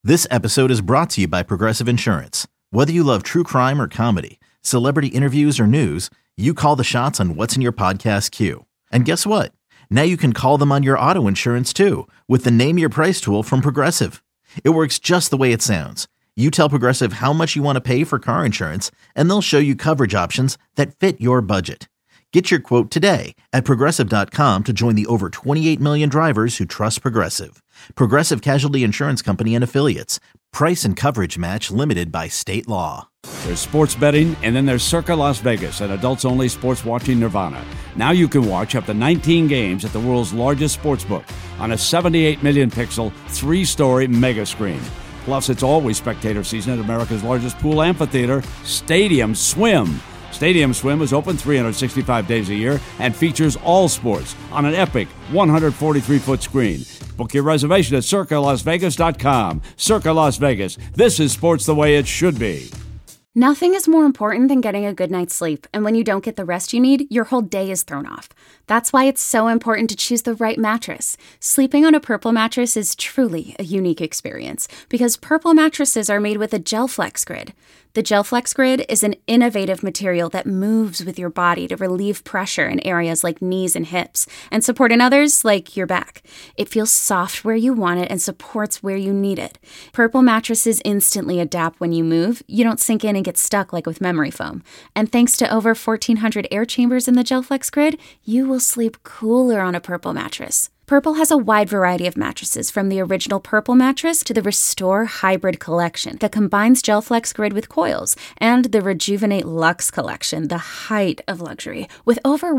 This episode is brought to you by Progressive Insurance. Whether you love true crime or comedy, celebrity interviews or news, you call the shots on what's in your podcast queue. And guess what? Now you can call them on your auto insurance too with the Name Your Price tool from Progressive. It works just the way it sounds. You tell Progressive how much you want to pay for car insurance, and they'll show you coverage options that fit your budget. Get your quote today at Progressive.com to join the over 28 million drivers who trust Progressive. Progressive Casualty Insurance Company and Affiliates. Price and coverage match limited by state law. There's sports betting, and then there's Circa Las Vegas, an adults-only sports watching nirvana. Now you can watch up to 19 games at the world's largest sportsbook on a 78 million pixel, 3-story mega screen. Plus, it's always spectator season at America's largest pool amphitheater, Stadium Swim. Stadium Swim is open 365 days a year and features all sports on an epic 143-foot screen. Book your reservation at CircaLasVegas.com. Circa Las Vegas. This is sports the way it should be. Nothing is more important than getting a good night's sleep, and when you don't get the rest you need, your whole day is thrown off. That's why it's so important to choose the right mattress. Sleeping on a Purple mattress is truly a unique experience because Purple mattresses are made with a GelFlex Grid. The GelFlex Grid is an innovative material that moves with your body to relieve pressure in areas like knees and hips and support in others like your back. It feels soft where you want it and supports where you need it. Purple mattresses instantly adapt when you move. You don't sink in and get stuck like with memory foam. And thanks to over 1,400 air chambers in the GelFlex Grid, you will sleep cooler on a Purple mattress. Purple has a wide variety of mattresses, from the original Purple mattress to the Restore Hybrid collection that combines GelFlex Grid with coils, and the Rejuvenate Luxe collection, the height of luxury, with over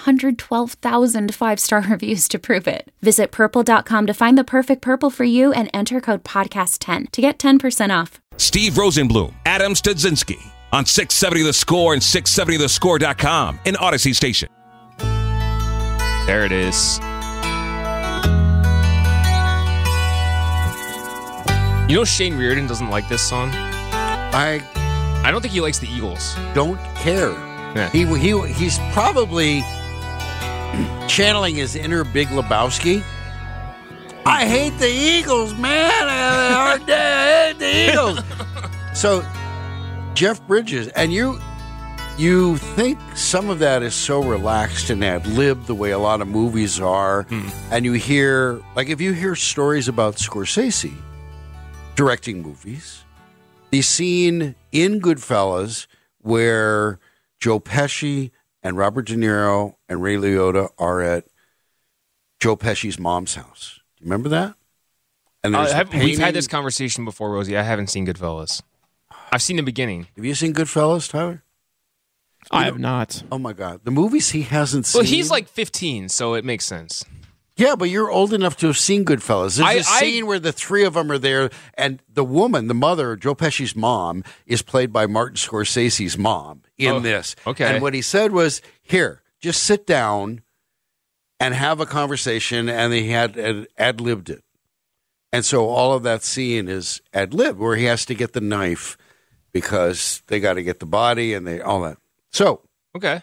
112,000 5-star reviews to prove it. Visit Purple.com to find the perfect Purple for you and enter code PODCAST10 to get 10% off. Steve Rosenblum, Adam Studzinski on 670 The Score and 670thescore.com in Odyssey Station. There it is. You know Shane Reardon doesn't like this song? I don't think he likes the Eagles. don't care. Yeah. He's probably channeling his inner Big Lebowski. I hate the Eagles, man. I hate the Eagles. So, Jeff Bridges, and you think some of that is so relaxed and ad-lib the way a lot of movies are, and you hear, like if you hear stories about Scorsese directing movies, the scene in Goodfellas where Joe Pesci and Robert De Niro and Ray Liotta are at Joe Pesci's mom's house. Do you remember that? And we've had this conversation before, Rosie. I haven't seen Goodfellas. I've seen the beginning. Have you seen Goodfellas, Tyler? I have not. Oh, my God. The movies he hasn't seen. Well, he's like 15, so it makes sense. Yeah, but you're old enough to have seen Goodfellas. There's a scene where the three of them are there, and the woman, the mother, Joe Pesci's mom, is played by Martin Scorsese's mom in this. Okay. And what he said was, here, just sit down and have a conversation, and he had ad-libbed it. And so all of that scene is ad-lib, where he has to get the knife because they got to get the body and all that. So, okay,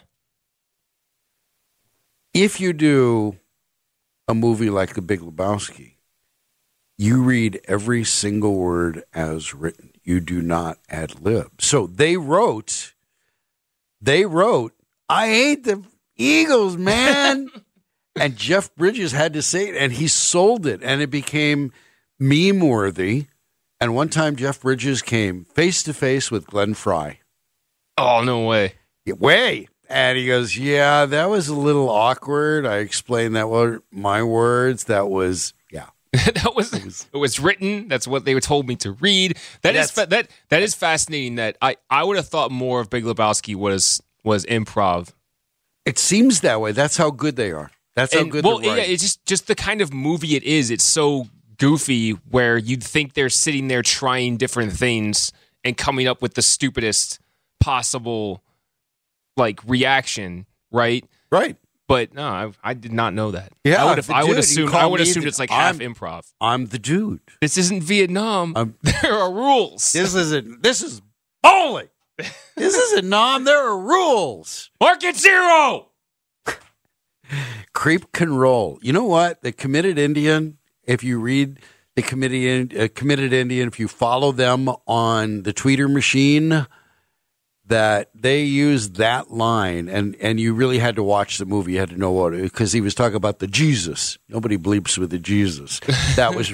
if you do a movie like The Big Lebowski, you read every single word as written. You do not ad-lib. So they wrote, I hate the Eagles, man. And Jeff Bridges had to say it, and he sold it, and it became meme-worthy. And one time Jeff Bridges came face-to-face with Glenn Frey. Oh, no way. Way. And he goes, yeah, that was a little awkward. I explained that were my words. That was, yeah. It was written. That's what they told me to read. That is fascinating. That I would have thought more of Big Lebowski was improv. It seems that way. That's how good they are. That's how good they're writing. Yeah, it's just the kind of movie it is. It's so goofy where you'd think they're sitting there trying different things and coming up with the stupidest possible reaction, right? Right. But no, I did not know that. Yeah, I would assume it's like half improv. I'm the dude. This isn't Vietnam. There are rules. This is bowling. This isn't Nam. There are rules. Market zero. Creep can roll. You know what? The Committed Indian, if you read the Committed Indian, if you follow them on the Tweeter machine, that they used that line, and you really had to watch the movie. You had to know what, because he was talking about the Jesus. Nobody bleeps with the Jesus. That was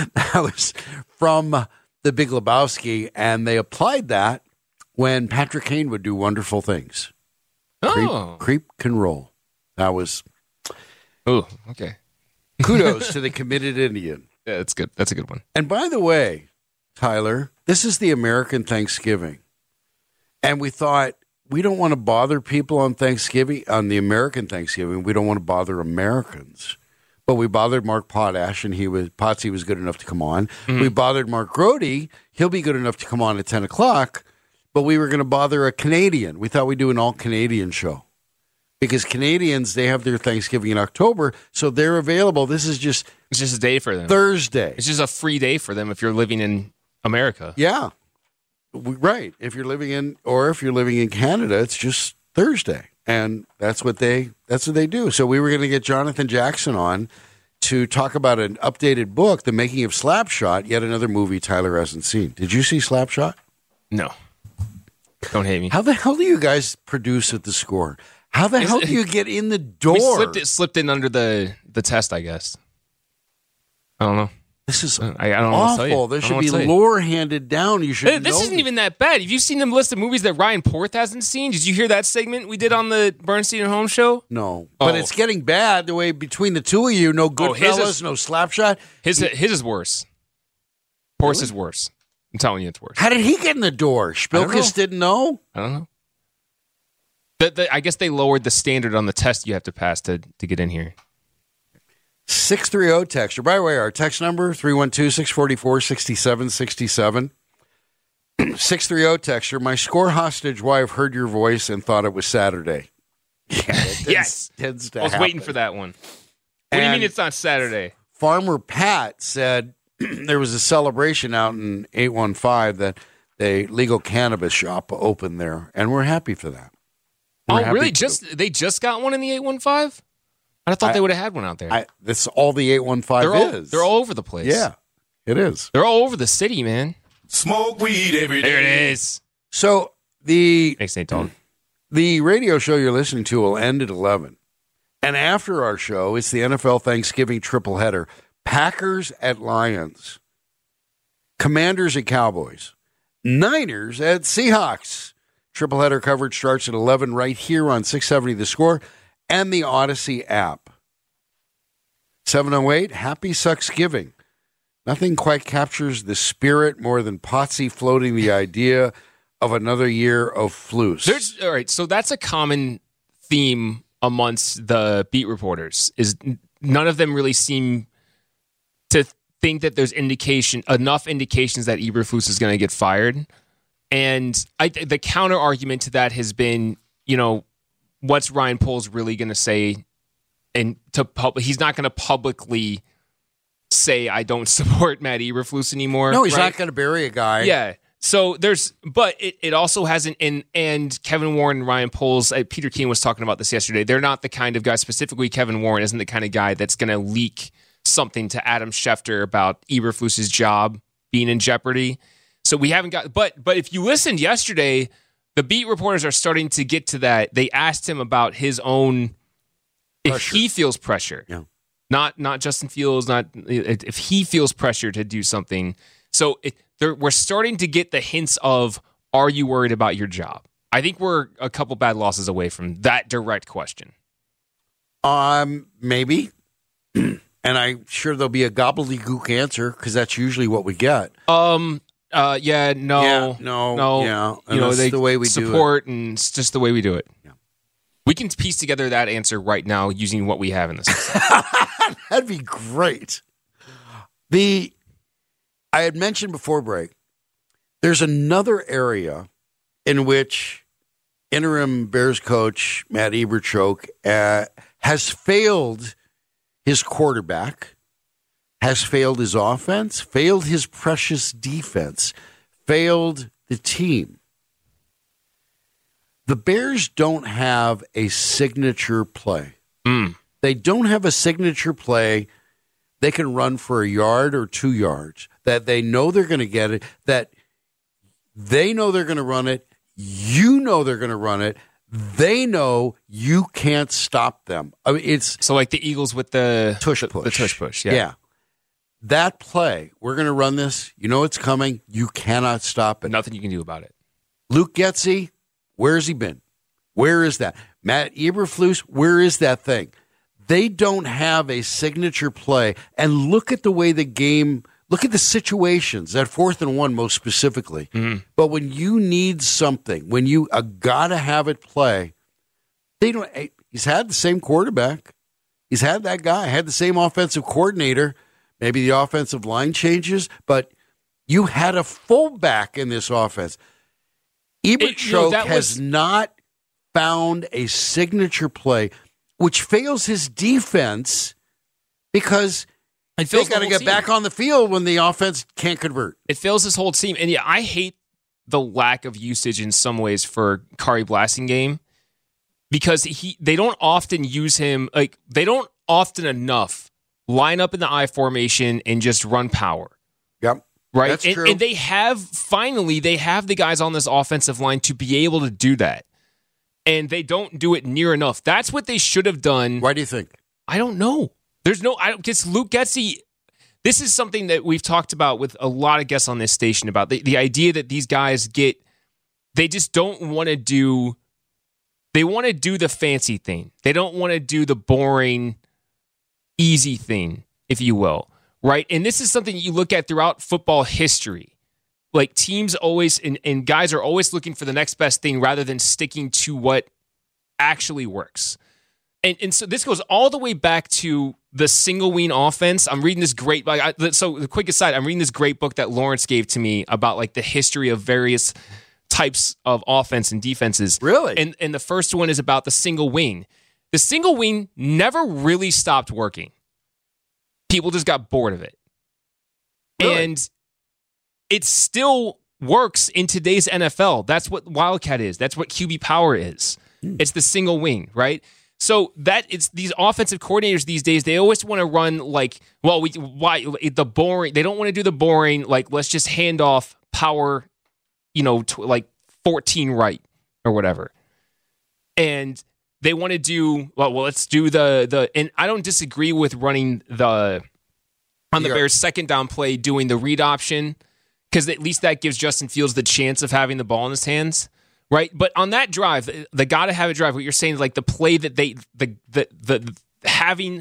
from The Big Lebowski, and they applied that when Patrick Kane would do wonderful things. Creep can roll. That was. Oh, okay. Kudos to the Committed Indian. Yeah, that's good. That's a good one. And by the way, Tyler, this is the American Thanksgiving. And we thought, we don't want to bother people on Thanksgiving, on the American Thanksgiving. We don't want to bother Americans. But we bothered Mark Potash, and Potsy was good enough to come on. Mm-hmm. We bothered Mark Grody. He'll be good enough to come on at 10 o'clock. But we were going to bother a Canadian. We thought we'd do an all-Canadian show. Because Canadians, they have their Thanksgiving in October, so they're available. It's just a day for them. Thursday. It's just a free day for them if you're living in America. Yeah. Right. If you're living in Canada, it's just Thursday. And that's what they do. So we were going to get Jonathan Jackson on to talk about an updated book, The Making of Slapshot, yet another movie Tyler hasn't seen. Did you see Slapshot? No. Don't hate me. How the hell do you guys produce at the Score? How the hell do you get in the door? We slipped in under the test, I guess. I don't know. This is I don't awful. There should be lore handed down. You should. This isn't even that bad. Have you seen the list of movies that Ryan Porth hasn't seen? Did you hear that segment we did on the Bernstein and Holmes show? No, but it's getting bad the way between the two of you. No Goodfellas, no Slapshot. His is worse. Porth's is worse. I'm telling you, it's worse. How did he get in the door? Spilkus didn't know. I don't know. I guess they lowered the standard on the test you have to pass to get in here. 630 texture. By the way, our text number, 312-644-6767. 630 texture. My Score hostage wife heard your voice and thought it was Saturday. Yes. I was waiting for that one. What do you mean it's not Saturday? Farmer Pat said there was a celebration out in 815 that the legal cannabis shop opened there, and we're happy for that. Really? They just got one in the 815? I thought they would have had one out there. That's all the 815 is. They're all over the place. Yeah, it is. They're all over the city, man. Smoke weed every day. There it is. So the radio show you're listening to will end at 11. And after our show, it's the NFL Thanksgiving triple header. Packers at Lions. Commanders at Cowboys. Niners at Seahawks. Triple header coverage starts at 11 right here on 670 The Score and the Odyssey app. 708, Happy Sucksgiving. Nothing quite captures the spirit more than Potsy floating the idea of another year of flus. All right, so that's a common theme amongst the beat reporters, is none of them really seem to think that there's enough indications that Eberflus is going to get fired. And the counter argument to that has been, what's Ryan Poles really going to say? And he's not going to publicly say, I don't support Matt Eberflus anymore. No, he's not going to bury a guy. Yeah. So but it also hasn't, and Kevin Warren and Ryan Poles, Peter King was talking about this yesterday. They're not the kind of guy, specifically Kevin Warren isn't the kind of guy that's going to leak something to Adam Schefter about Eberflus's job being in jeopardy. So we haven't got, but if you listened yesterday, the beat reporters are starting to get to that. They asked him about his own, if he feels pressure, not Justin Fields, not if he feels pressure to do something. So we're starting to get the hints of, are you worried about your job? I think we're a couple bad losses away from that direct question. Maybe. And I'm sure there'll be a gobbledygook answer because that's usually what we get. No. Yeah. And that's the way we support, do it. And it's just the way we do it. Yeah. We can piece together that answer right now using what we have in this. That'd be great. I had mentioned before break, there's another area in which interim Bears coach Matt Eberchoke has failed his quarterback, has failed his offense, failed his precious defense, failed the team. The Bears don't have a signature play. They don't have a signature play they can run for a yard or 2 yards, that they know they're going to get it, that they know they're going to run it, you know they're going to run it, they know you can't stop them. I mean, it's so like the Eagles with the tush push. The tush push, yeah. That play, we're going to run this. You know it's coming. You cannot stop it. Nothing you can do about it. Luke Getsy, where's he been? Where is that? Matt Eberflus, where is that thing? They don't have a signature play. And look at the way the game, look at the situations, that 4th and 1 most specifically. Mm-hmm. But when you need something, when you got to have it play, they don't. He's had the same quarterback. He's had that guy, had the same offensive coordinator. Maybe the offensive line changes, but you had a fullback in this offense. Eberchoke has not found a signature play, which fails his defense because they got to get back on the field when the offense can't convert. It fails his whole team. And yeah, I hate the lack of usage in some ways for Kari Blasingame because they don't often use him, like they don't often enough line up in the I formation and just run power. Yep. Right? That's true. And they have the guys on this offensive line to be able to do that. And they don't do it near enough. That's what they should have done. Why do you think? I don't know. Because Luke Getsy, this is something that we've talked about with a lot of guests on this station about the idea that these guys they just don't want to do, they want to do the fancy thing. They don't want to do the boring, easy thing, if you will, right? And this is something you look at throughout football history. Like teams always, and guys are always looking for the next best thing rather than sticking to what actually works. And so this goes all the way back to the single wing offense. I'm reading this great, so the quick aside, I'm reading this great book that Lawrence gave to me about like the history of various types of offense and defenses. Really? And the first one is about the single wing. The single wing never really stopped working. People just got bored of it. Really? And it still works in today's NFL. That's what Wildcat is. That's what QB power is. It's the single wing, right? So it's these offensive coordinators these days, they always want to run like, the boring. They don't want to do the boring, like, let's just hand off power, like 14 right or whatever. And they want to do, let's do and I don't disagree with running on the Bears' second down play, doing the read option, because at least that gives Justin Fields the chance of having the ball in his hands, right? But on that drive, they got to have a drive. What you're saying is like the play that having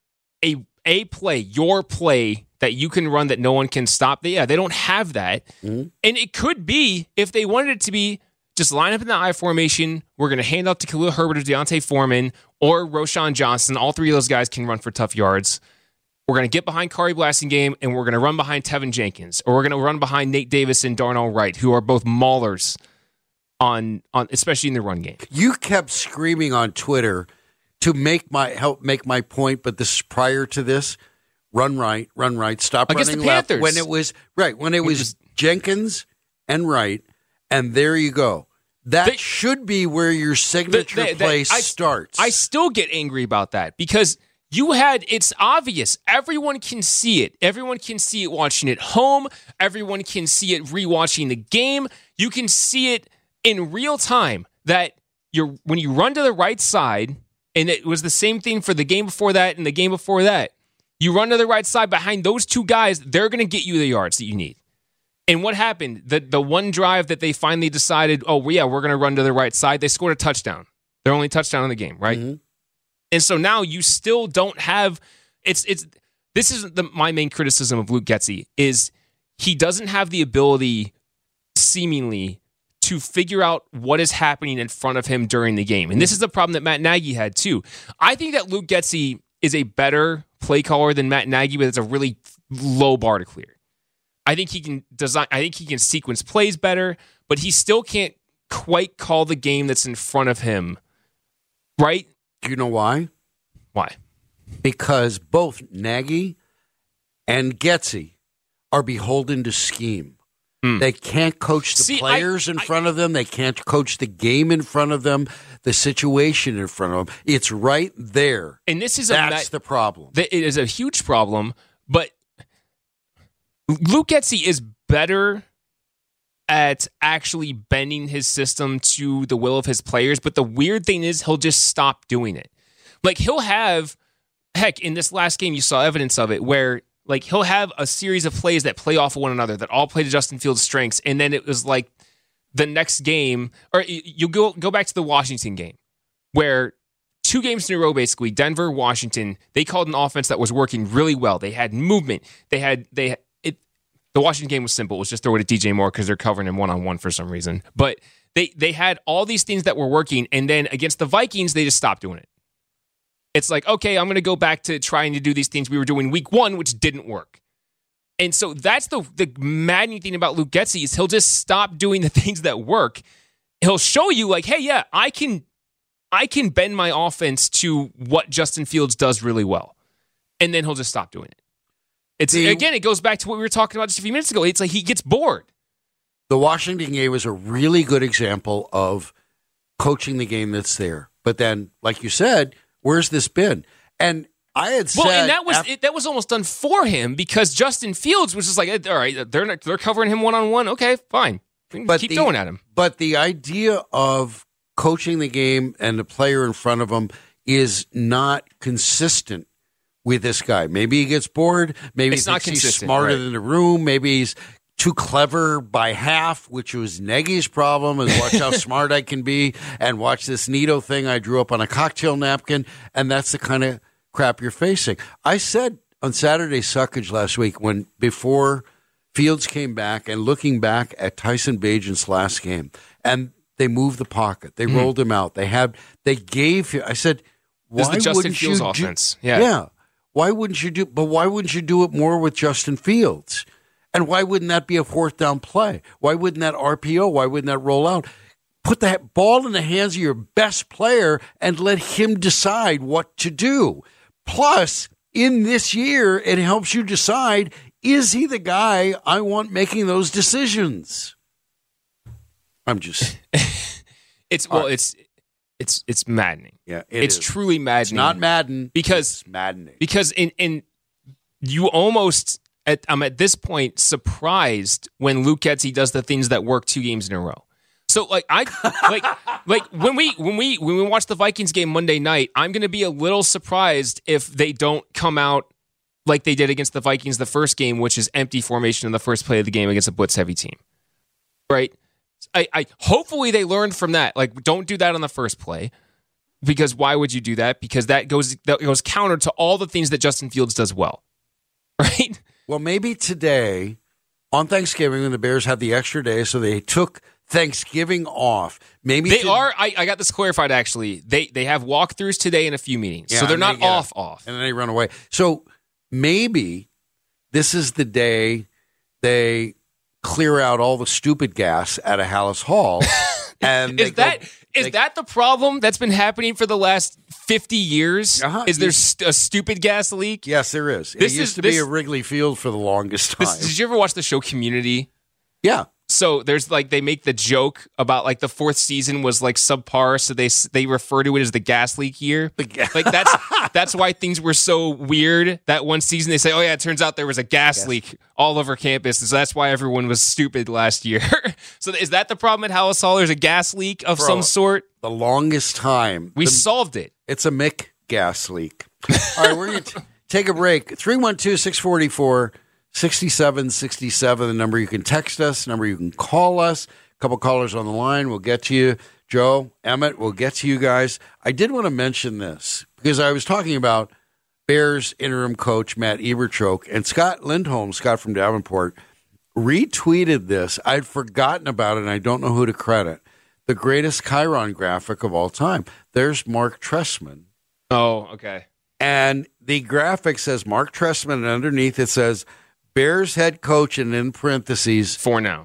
a play, your play that you can run that no one can stop. They don't have that. Mm-hmm. And it could be, if they wanted it to be, just line up in the I formation. We're going to hand off to Khalil Herbert or Deontay Foreman or Roschon Johnson. All three of those guys can run for tough yards. We're going to get behind Kari Blasingame, and we're going to run behind Tevin Jenkins, or we're going to run behind Nate Davis and Darnell Wright, who are both maulers on especially in the run game. You kept screaming on Twitter to help make my point, but this is prior to this. Run right, stop against running the left. Panthers. When it was Jenkins and Wright, and there you go. That should be where your signature play starts. I still get angry about that because it's obvious. Everyone can see it. Everyone can see it watching at home. Everyone can see it rewatching the game. You can see it in real time that when you run to the right side, and it was the same thing for the game before that and the game before that, you run to the right side behind those two guys, they're going to get you the yards that you need. And what happened? The one drive that they finally decided, we're going to run to the right side, they scored a touchdown. Their only touchdown in the game, right? Mm-hmm. And so now you still don't have this is my main criticism of Luke Getsy is he doesn't have the ability seemingly to figure out what is happening in front of him during the game. And this is the problem that Matt Nagy had too. I think that Luke Getsy is a better play caller than Matt Nagy, but it's a really low bar to clear. I think he can sequence plays better, but he still can't quite call the game that's in front of him. Right? Do you know why? Why? Because both Nagy and Getsy are beholden to scheme. They can't coach the players in front of them. They can't coach the game in front of them. the situation in front of him. It's right there. And this is that's the problem. It is a huge problem, but Luke Getsy is better at actually bending his system to the will of his players, but the weird thing is he'll just stop doing it. Like, he'll have, heck, in this last game, you saw evidence of it, where like he'll have a series of plays that play off of one another that all play to Justin Fields' strengths, and then it was like the next game, or you go back to the Washington game, where 2 games in a row, basically, Denver, Washington, they called an offense that was working really well. They had movement. The Washington game was simple. It was just throw it at DJ Moore because they're covering him one-on-one for some reason. But they had all these things that were working, and then against the Vikings, they just stopped doing it. It's like, okay, I'm going to go back to trying to do these things we were doing week 1, which didn't work. And so that's the maddening thing about Luke Getsy is he'll just stop doing the things that work. He'll show you like, hey, yeah, I can bend my offense to what Justin Fields does really well. And then he'll just stop doing it. Again, it goes back to what we were talking about just a few minutes ago. It's like he gets bored. The Washington game was a really good example of coaching the game that's there. But then, like you said, where's this been? And I had said... Well, and that was almost done for him because Justin Fields was just like, all right, they're covering him one-on-one. Okay, fine. Keep going at him. But the idea of coaching the game and the player in front of him is not consistent with this guy. Maybe he gets bored. Maybe he thinks he's smarter than the room. Maybe he's too clever by half, which was Nagy's problem, is watch how smart I can be and watch this neato thing I drew up on a cocktail napkin, and that's the kind of crap you're facing. I said on Saturday Suckage last week, before Fields came back and looking back at Tyson Bagent's last game, and they moved the pocket. They rolled him out. They gave him, I said, why this is the Justin wouldn't Fields you offense. Yeah. Why wouldn't you do it more with Justin Fields? And why wouldn't that be a 4th down play? Why wouldn't that RPO? Why wouldn't that roll out? Put that ball in the hands of your best player and let him decide what to do. Plus, in this year, it helps you decide, is he the guy I want making those decisions? I'm just... It's maddening. Yeah, it's truly maddening. It's not Madden because it's maddening. Because in you almost I'm at this point surprised when Luke Getsy does the things that work 2 games in a row. So like when we watch the Vikings game Monday night, I'm going to be a little surprised if they don't come out like they did against the Vikings the first game, which is empty formation in the first play of the game against a blitz heavy team, right? I hopefully they learned from that. Like, don't do that on the first play, because why would you do that? Because that goes counter to all the things that Justin Fields does well, right? Well, maybe today on Thanksgiving when the Bears had the extra day, so they took Thanksgiving off. Maybe they are. I got this clarified. Actually, they have walkthroughs today in a few meetings, so they're not off, and then they run away. So maybe this is the day they clear out all the stupid gas out of Hallis Hall. And is that the problem that's been happening for the last 50 years? Is there a stupid gas leak? Yes, there is. It used to be a Wrigley Field for the longest time. Did you ever watch the show Community? Yeah. So there's like they make the joke about like the 4th season was like subpar, so they refer to it as the gas leak year. Like that's why things were so weird that one season. They say, oh yeah, it turns out there was a gas leak all over campus, so that's why everyone was stupid last year. So is that the problem at Hallis Hall? There's a gas leak of some sort. The longest time we solved it. It's a Mick gas leak. All right, we're going to take a break. 312-644. 6767, the number you can text us, the number you can call us. A couple callers on the line. We'll get to you. Joe, Emmett, we'll get to you guys. I did want to mention this because I was talking about Bears interim coach Matt Eberchoke, and Scott Lindholm, Scott from Davenport, retweeted this. I'd forgotten about it, and I don't know who to credit. The greatest Chiron graphic of all time. There's Mark Trestman. Oh, okay. And the graphic says Mark Trestman, and underneath it says Bears head coach, and in parentheses, for now.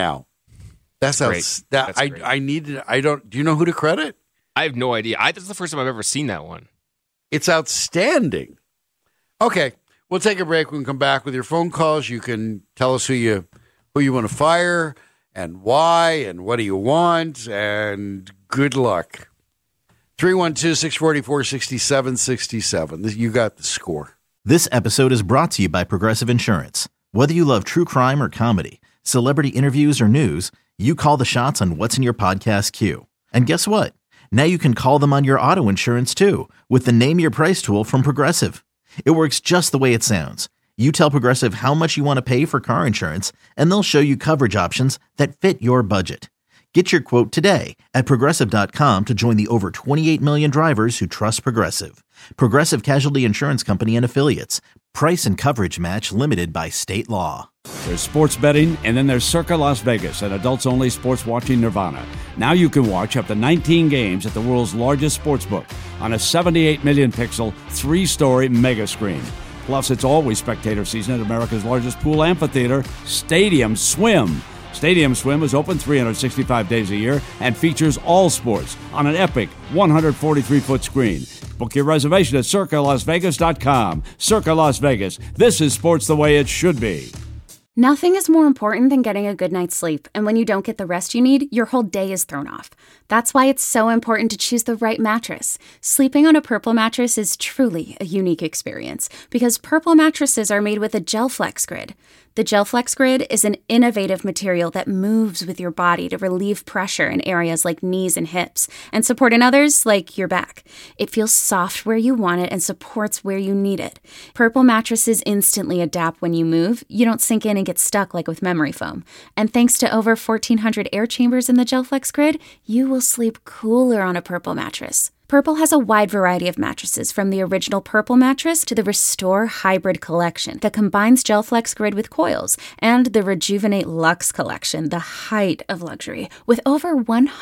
That's great. I needed. I don't. Do you know who to credit? I have no idea. This is the first time I've ever seen that one. It's outstanding. Okay, we'll take a break. We can come back with your phone calls. You can tell us who you want to fire and why and what do you want. And good luck. 312-644-6767. You got the score. This episode is brought to you by Progressive Insurance. Whether you love true crime or comedy, celebrity interviews or news, you call the shots on what's in your podcast queue. And guess what? Now you can call them on your auto insurance too with the Name Your Price tool from Progressive. It works just the way it sounds. You tell Progressive how much you want to pay for car insurance, and they'll show you coverage options that fit your budget. Get your quote today at Progressive.com to join the over 28 million drivers who trust Progressive. Progressive Casualty Insurance Company and Affiliates. Price and coverage match limited by state law. There's sports betting, and then there's Circa Las Vegas, an adults-only sports watching nirvana. Now you can watch up to 19 games at the world's largest sportsbook on a 78 million pixel, 3-story mega screen. Plus, it's always spectator season at America's largest pool amphitheater, Stadium Swim. Stadium Swim is open 365 days a year and features all sports on an epic 143-foot screen. Book your reservation at CircaLasVegas.com. Circa Las Vegas. This is sports the way it should be. Nothing is more important than getting a good night's sleep, and when you don't get the rest you need, your whole day is thrown off. That's why it's so important to choose the right mattress. Sleeping on a Purple mattress is truly a unique experience because Purple mattresses are made with a GelFlex Grid. The GelFlex Grid is an innovative material that moves with your body to relieve pressure in areas like knees and hips and support in others like your back. It feels soft where you want it and supports where you need it. Purple mattresses instantly adapt when you move. You don't sink in and get stuck like with memory foam. And thanks to over 1,400 air chambers in the GelFlex Grid, you will sleep cooler on a Purple mattress. Purple has a wide variety of mattresses, from the original Purple mattress to the Restore Hybrid collection that combines GelFlex Grid with coils, and the Rejuvenate Luxe collection, the height of luxury, with over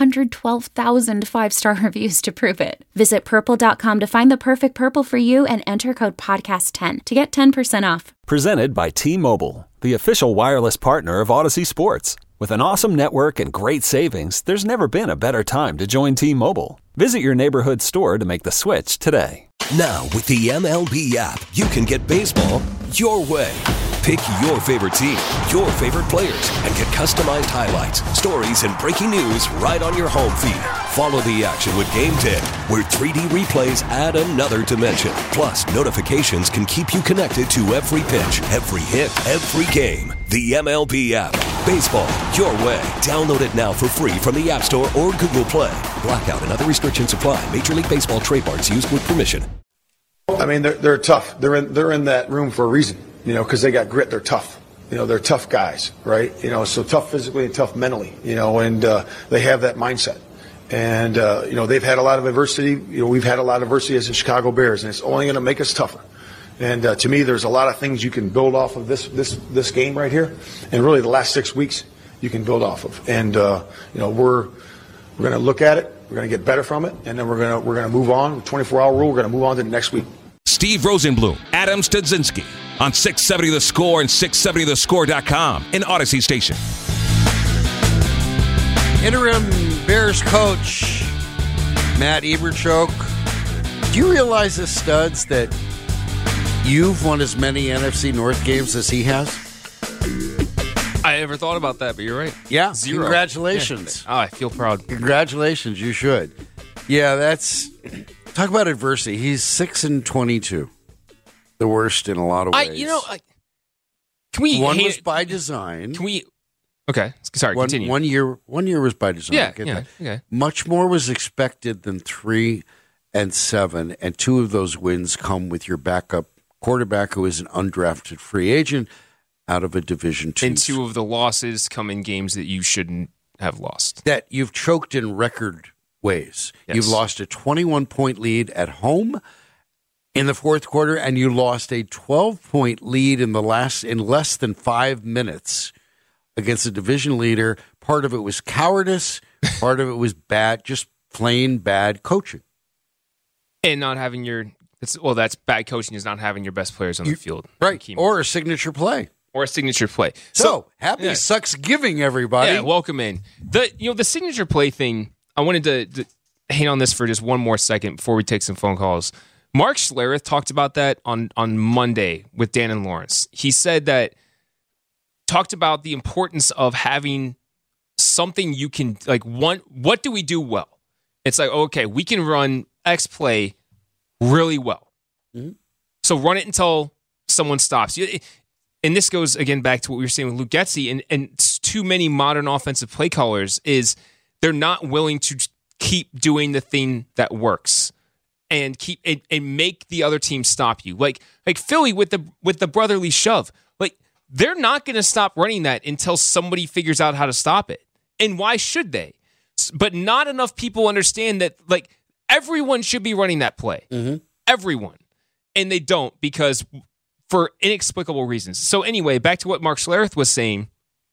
112,000 5-star reviews to prove it. Visit Purple.com to find the perfect Purple for you and enter code PODCAST10 to get 10% off. Presented by T-Mobile, the official wireless partner of Odyssey Sports. With an awesome network and great savings, there's never been a better time to join T-Mobile. Visit your neighborhood store to make the switch today. Now, with the MLB app, you can get baseball your way. Pick your favorite team, your favorite players, and get customized highlights, stories, and breaking news right on your home feed. Follow the action with Game 10, where 3D replays add another dimension. Plus, notifications can keep you connected to every pitch, every hit, every game. The MLB app. Baseball your way. Download it now for free from the App Store or Google Play. Blackout and other restrictions apply. Major League Baseball trademarks used with permission. I mean, they're tough. They're in that room for a reason, because they got grit. They're tough. They're tough guys, right? So tough physically and tough mentally, and they have that mindset. And, they've had a lot of adversity. We've had a lot of adversity as the Chicago Bears, and it's only going to make us tougher. And to me, there's a lot of things you can build off of this game right here, and really the last 6 weeks you can build off of. And we're going to look at it, we're going to get better from it, and then we're going to move on. The 24-hour rule, we're going to move on to the next week. Steve Rosenblum, Adam Studzinski on 670 The Score and 670thescore.com and Odyssey Station. Interim Bears coach Matt Eberchuk. Do you realize this, Studs, that you've won as many NFC North games as he has? I never thought about that, but you're right. Yeah. 0. Congratulations. Yeah. Oh, I feel proud. Congratulations. You should. Yeah, that's... Talk about adversity. He's 6-22. The worst in a lot of ways. Can we... One was by design. Can we... Okay. Sorry, continue. One year was by design. Yeah, okay. Much more was expected than 3 and 7, and 2 of those wins come with your backup quarterback who is an undrafted free agent out of a Division II. And 2 of the losses come in games that you shouldn't have lost. That you've choked in record ways. Yes. You've lost a 21-point lead at home in the fourth quarter, and you lost a 12-point lead in less than 5 minutes against a division leader. Part of it was cowardice. Part of it was bad, just plain bad coaching. And not having that's bad coaching, is not having your best players on the field. Right. Or a signature play. So happy Sucks Giving, everybody. Yeah, welcome in. The signature play thing, I wanted to hang on this for just one more second before we take some phone calls. Mark Schlereth talked about that on Monday with Dan and Lawrence. He said talked about the importance of having something you can, what do we do well? It's like, okay, we can run X play really well. Mm-hmm. So run it until someone stops you. And this goes, again, back to what we were saying with Luke Getsy, and too many modern offensive play callers is they're not willing to keep doing the thing that works and keep and make the other team stop you. Like Philly with the brotherly shove. Like, they're not going to stop running that until somebody figures out how to stop it. And why should they? But not enough people understand that, like, everyone should be running that play. Mm-hmm. Everyone. And they don't, because for inexplicable reasons. So anyway, back to what Mark Schlereth was saying.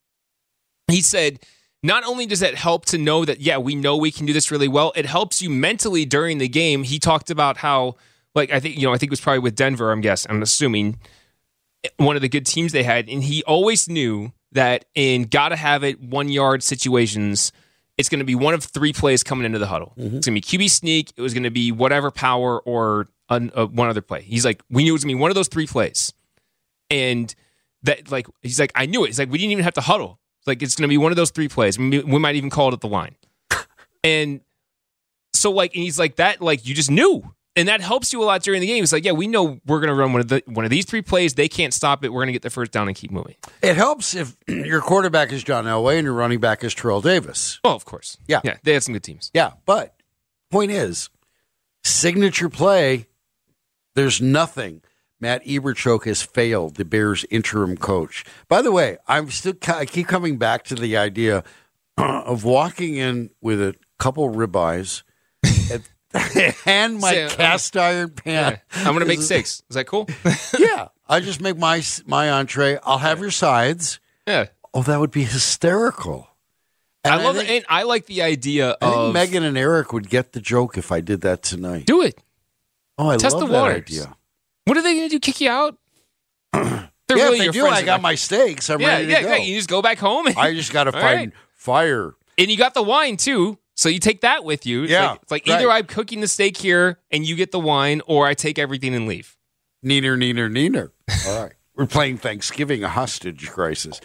He said, not only does that help to know that, yeah, we know we can do this really well, it helps you mentally during the game. He talked about how, like, I think it was probably with Denver, I'm assuming, one of the good teams they had, and he always knew that in gotta have it 1 yard situations, it's going to be one of three plays coming into the huddle. Mm-hmm. It's going to be QB sneak, it was going to be whatever power, or one other play. He's like, we knew it was going to be one of those three plays. And that, like, he's like, I knew it. He's like, we didn't even have to huddle. Like, it's going to be one of those three plays. We might even call it at the line. And so, like, and he's like, that, like, you just knew. And that helps you a lot during the game. It's like, yeah, we know we're going to run one of these three plays. They can't stop it. We're going to get the first down and keep moving. It helps if your quarterback is John Elway and your running back is Terrell Davis. Oh, of course. Yeah. Yeah, they had some good teams. Yeah, but point is, signature play, there's nothing Matt Eberchuk has failed, the Bears interim coach. By the way, I keep coming back to the idea of walking in with a couple ribeyes and my cast iron pan. Yeah. I'm going to make 6. Is that cool? Yeah. I just make my entree. I'll have your sides. Yeah. Oh, that would be hysterical. And I love it. And I like the idea I think Megan and Eric would get the joke if I did that tonight. Do it. Oh, I Test love the that waters. idea. What are they going to do? Kick you out? Yeah, really if they do, I got my steaks. I'm ready to go. Yeah, you just go back home. I just got to find fire. And you got the wine, too, so you take that with you. It's like either I'm cooking the steak here and you get the wine, or I take everything and leave. Neener. All right. We're playing Thanksgiving, a hostage crisis.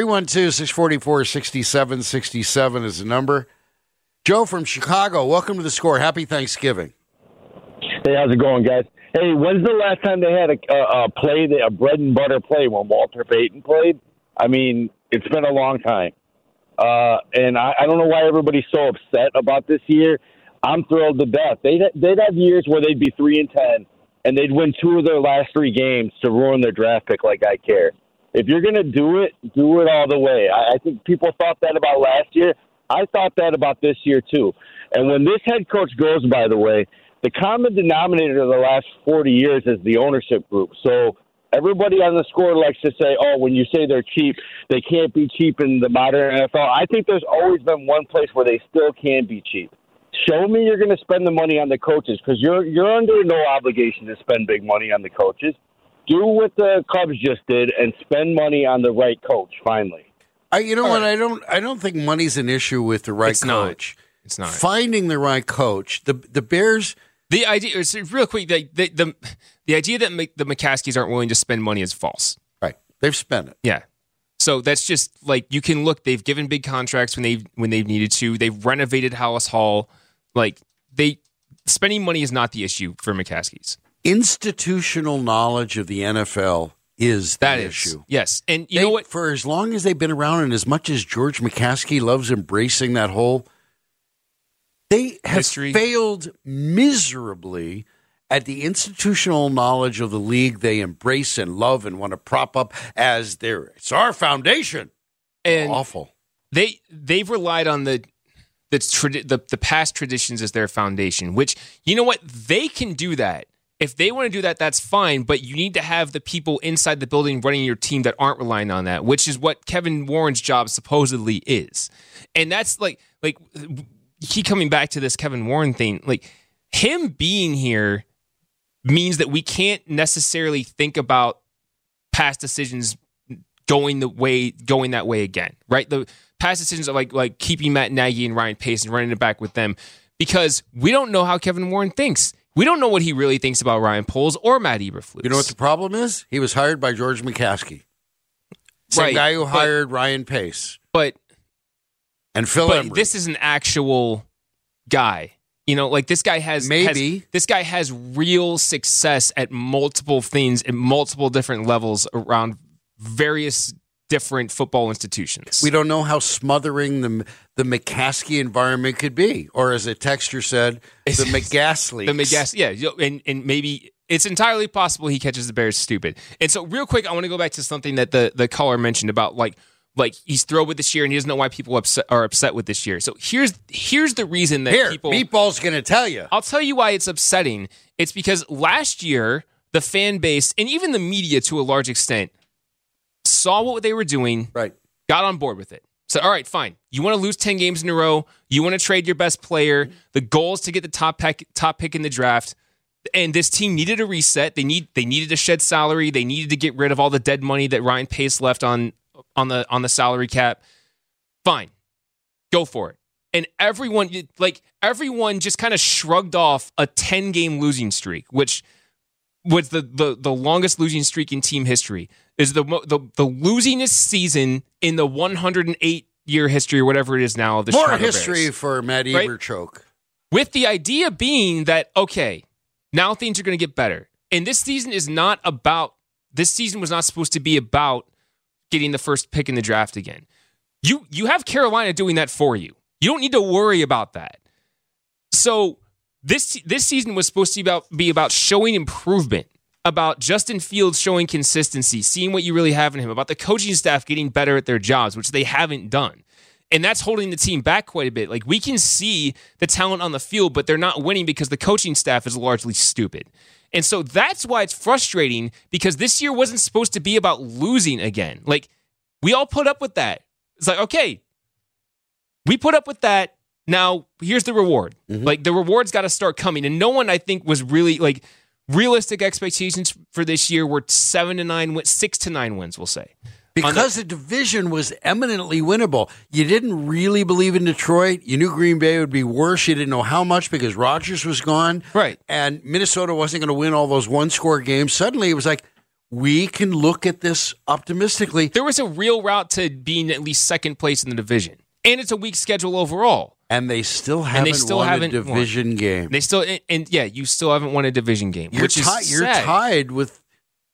312-644-6767 is the number. Joe from Chicago, welcome to the Score. Happy Thanksgiving. Hey, how's it going, guys? Hey, when's the last time they had a bread and butter play when Walter Payton played? I mean, it's been a long time. And I don't know why everybody's so upset about this year. I'm thrilled to death. They'd have years where they'd be 3-10, and they'd win 2 of their last 3 games to ruin their draft pick like I care. If you're going to do it all the way. I think people thought that about last year. I thought that about this year, too. And when this head coach goes, by the way, the common denominator of the last 40 years is the ownership group. So everybody on the Score likes to say, oh, when you say they're cheap, they can't be cheap in the modern NFL. I think there's always been one place where they still can be cheap. Show me you're going to spend the money on the coaches, because you're under no obligation to spend big money on the coaches. Do what the Cubs just did and spend money on the right coach, finally. You know what? I don't think money's an issue with the right coach. It's not. Finding the right coach. The Bears... The idea is, real quick, the idea that the McCaskies aren't willing to spend money is false. Right. They've spent it. Yeah. So that's just, like, you can look, they've given big contracts when they've needed to. They've renovated Hallis Hall. Like, spending money is not the issue for McCaskies. Institutional knowledge of the NFL is the issue. Yes. And you know what? For as long as they've been around, and as much as George McCaskey loves embracing that whole, they have failed miserably at the institutional knowledge of the league they embrace and love and want to prop up as it's our foundation. And awful. They've relied on the past traditions as their foundation, which, you know what? They can do that. If they want to do that, that's fine, but you need to have the people inside the building running your team that aren't relying on that, which is what Kevin Warren's job supposedly is. And that's like keep coming back to this Kevin Warren thing. Like, him being here means that we can't necessarily think about past decisions going that way again, right? The past decisions are like keeping Matt Nagy and Ryan Pace and running it back with them, because we don't know how Kevin Warren thinks. We don't know what he really thinks about Ryan Poles or Matt Eberflus. You know what the problem is? He was hired by George McCaskey. Same guy who hired Ryan Pace. And Phil Emery. This is an actual guy You know, like this guy has real success at multiple things at multiple different levels around various different football institutions. We don't know how smothering the McCaskey environment could be, or as a texter said, the McGasley. The McGasley, yeah, and maybe it's entirely possible he catches the Bears stupid. And so, real quick, I want to go back to something that the caller mentioned about like he's thrilled with this year and he doesn't know why people are upset with this year. So here's the reason that Meatball's going to tell you. I'll tell you why it's upsetting. It's because last year the fan base and even the media to a large extent saw what they were doing, right? Got on board with it. So, all right, fine. You want to lose 10 games in a row. You want to trade your best player. The goal is to get the top pick in the draft. And this team needed a reset. They needed to shed salary. They needed to get rid of all the dead money that Ryan Pace left on the salary cap. Fine, go for it. And everyone just kind of shrugged off a 10-game losing streak, which was the longest losing streak in team history. Is the losingest season in the 108-year history or whatever it is now of the Chicago Bears. More history for Matt Eberchoke. With the idea being that, okay, now things are going to get better. And this season was not supposed to be about getting the first pick in the draft again. You have Carolina doing that for you. You don't need to worry about that. So this season was supposed to be about showing improvement, about Justin Fields showing consistency, seeing what you really have in him, about the coaching staff getting better at their jobs, which they haven't done. And that's holding the team back quite a bit. Like, we can see the talent on the field, but they're not winning because the coaching staff is largely stupid. And so that's why it's frustrating, because this year wasn't supposed to be about losing again. Like, we all put up with that. It's like, okay, we put up with that. Now, here's the reward. Mm-hmm. Like, the reward's got to start coming. And no one, I think, was really, like, realistic expectations for this year were 6 to 9 wins, we'll say. Because the division was eminently winnable. You didn't really believe in Detroit. You knew Green Bay would be worse. You didn't know how much because Rodgers was gone. Right. And Minnesota wasn't going to win all those one-score games. Suddenly it was like, we can look at this optimistically. There was a real route to being at least second place in the division. And it's a weak schedule overall. And they still haven't won a division game. They still, and you still haven't won a division game. You're tied with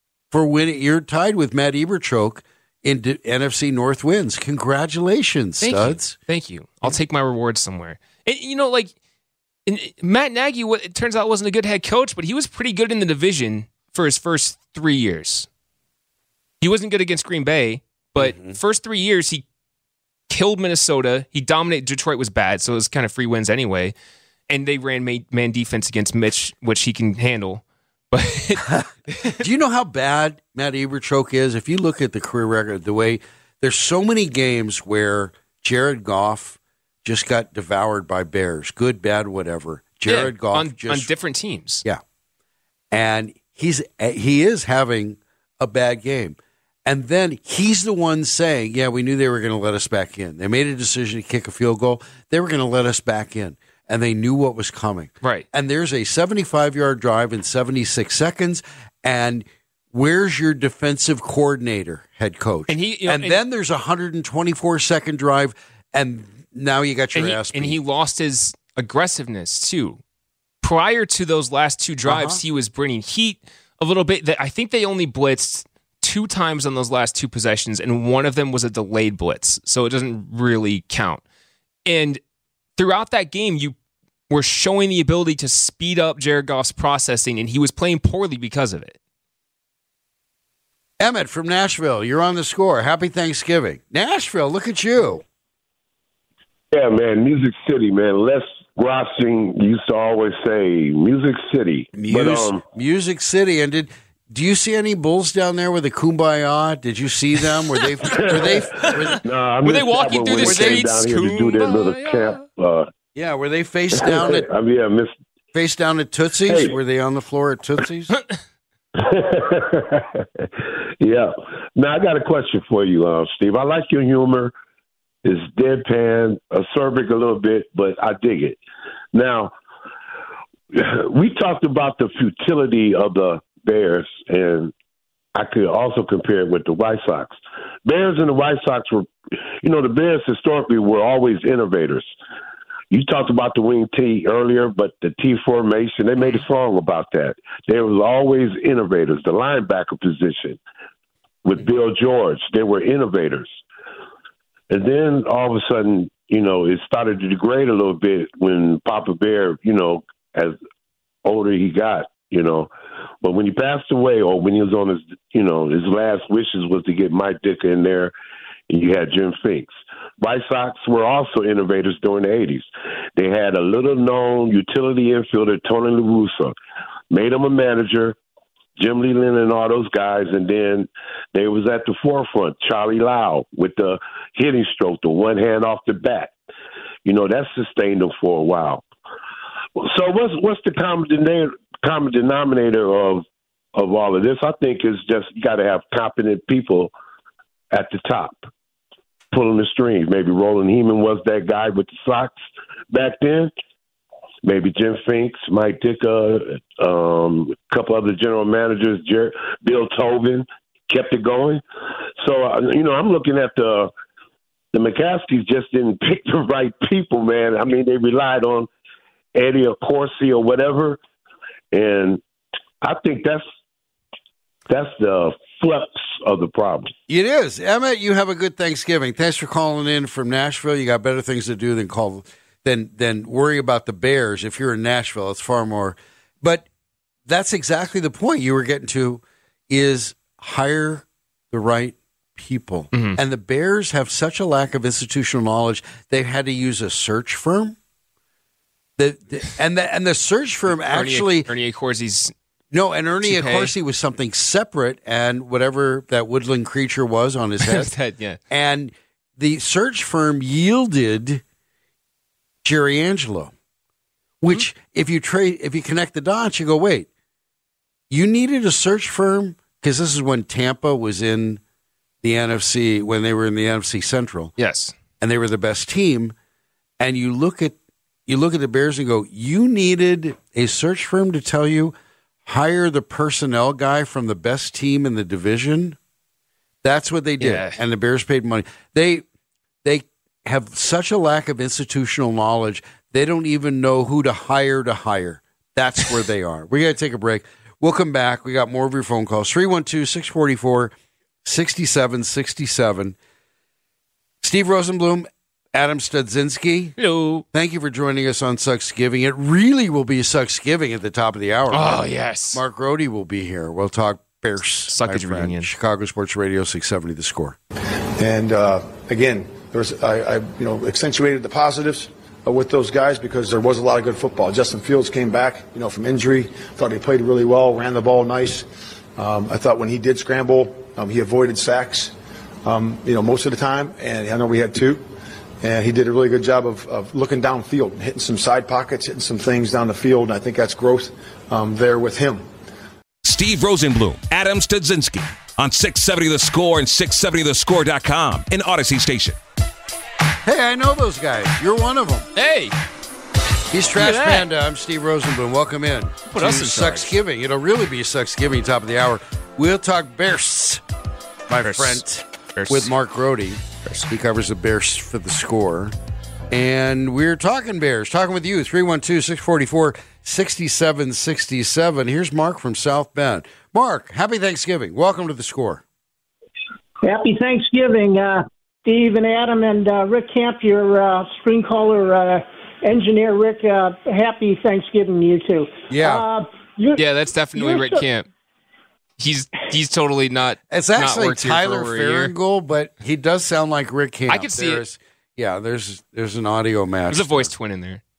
Matt Eberchoke in NFC North wins. Congratulations, studs. Thank you. I'll take my reward somewhere. And, Matt Nagy, it turns out, wasn't a good head coach, but he was pretty good in the division for his first 3 years. He wasn't good against Green Bay, but first 3 years he killed Minnesota. He dominated. Detroit was bad, so it was kind of free wins anyway. And they ran man defense against Mitch, which he can handle. But do you know how bad Matt Eberchoke is? If you look at the career record, the way there's so many games where Jared Goff just got devoured by Bears, good, bad, whatever. Jared Goff on different teams. Yeah, and he is having a bad game. And then he's the one saying, yeah, we knew they were going to let us back in. They made a decision to kick a field goal. They were going to let us back in. And they knew what was coming. Right. And there's a 75-yard drive in 76 seconds. And where's your defensive coordinator, head coach? And then there's a 124-second drive. And now you got your ass beat. And he lost his aggressiveness, too. Prior to those last two drives, he was bringing heat a little bit. I think they only blitzed 2 times on those last 2 possessions, and one of them was a delayed blitz, so it doesn't really count. And throughout that game, you were showing the ability to speed up Jared Goff's processing, and he was playing poorly because of it. Emmett from Nashville, you're on the score. Happy Thanksgiving. Nashville, look at you. Yeah, man, Music City, man. Les Grossing used to always say Music City. Music City, and do you see any Bulls down there with a kumbaya? Did you see them? Were they walking through the streets? Down here to do their little camp. Yeah, were they face down at face down at Tootsie's? Hey. Were they on the floor at Tootsie's? Yeah. Now I got a question for you, Steve. I like your humor. It's deadpan, acerbic a little bit, but I dig it. Now, we talked about the futility of the Bears, and I could also compare it with the White Sox. Bears and the White Sox were, the Bears historically were always innovators. You talked about the wing T earlier, but the T formation, they made a song about that. There was always innovators. The linebacker position with Bill George, they were innovators. And then all of a sudden, it started to degrade a little bit when Papa Bear, as older he got, But when he passed away, or when he was on his, his last wishes was to get Mike Ditka in there, and you had Jim Finks. White Sox were also innovators during the 80s. They had a little-known utility infielder, Tony La Russa, made him a manager, Jim Leland and all those guys, and then they was at the forefront, Charlie Lau, with the hitting stroke, the one hand off the bat. That sustained them for a while. So what's the common denominator of all of this? I think is just you got to have competent people at the top pulling the strings. Maybe Roland Heeman was that guy with the Sox back then. Maybe Jim Finks, Mike Ditka, a couple other general managers, Bill Tobin kept it going. So, I'm looking at the McCaskies just didn't pick the right people, man. I mean, they relied on Eddie or Corsi or whatever. And I think that's the flux of the problem. It is. Emmett, you have a good Thanksgiving. Thanks for calling in from Nashville. You got better things to do than worry about the Bears. If you're in Nashville, it's far more. But that's exactly the point you were getting to, is hire the right people. Mm-hmm. And the Bears have such a lack of institutional knowledge, they've had to use a search firm. And the search firm actually... Ernie Accorsi's... No, and Ernie Accorsi was something separate, and whatever that woodland creature was on his head. Yeah. And the search firm yielded Jerry Angelo, which if you connect the dots, you go, wait, you needed a search firm? Because this is when Tampa was in the NFC, when they were in the NFC Central. Yes. And they were the best team. And you look at the Bears and go, you needed a search firm to tell you, hire the personnel guy from the best team in the division. That's what they did. Yeah. And the Bears paid money. They have such a lack of institutional knowledge, they don't even know who to hire. That's where they are. We got to take a break. We'll come back. We got more of your phone calls. 312-644-6767. Steve Rosenblum, Adam Studzinski. Hello. Thank you for joining us on Sucksgiving. It really will be Sucksgiving at the top of the hour. Oh, yes. Mark Rohde will be here. We'll talk Bears. Suckage reunion. Chicago Sports Radio 670 The Score. And again, I accentuated the positives with those guys because there was a lot of good football. Justin Fields came back, from injury. Thought he played really well, ran the ball nice. I thought when he did scramble, he avoided sacks, most of the time. And I know we had 2. And he did a really good job of looking downfield and hitting some side pockets, hitting some things down the field. And I think that's growth there with him. Steve Rosenblum, Adam Studzinski on 670 The Score and 670thescore.com in Odyssey Station. Hey, I know those guys. You're one of them. Hey. He's Trash Panda. I'm Steve Rosenblum. Welcome in Put us in Sucksgiving. It'll really be Sucksgiving, top of the hour. We'll talk Bears, my friend, with Mark Rohde. He covers the Bears for The Score. And we're talking Bears, talking with you, 312-644-6767. Here's Mark from South Bend. Mark, happy Thanksgiving. Welcome to The Score. Happy Thanksgiving, Steve and Adam and Rick Camp, your screen caller engineer. Rick, happy Thanksgiving to you, too. Yeah. That's definitely Rick Camp. He's totally not. It's actually not Tyler Farringold, but he does sound like Rick Camp. I can see it. Yeah, there's an audio match. There's a voice twin in there.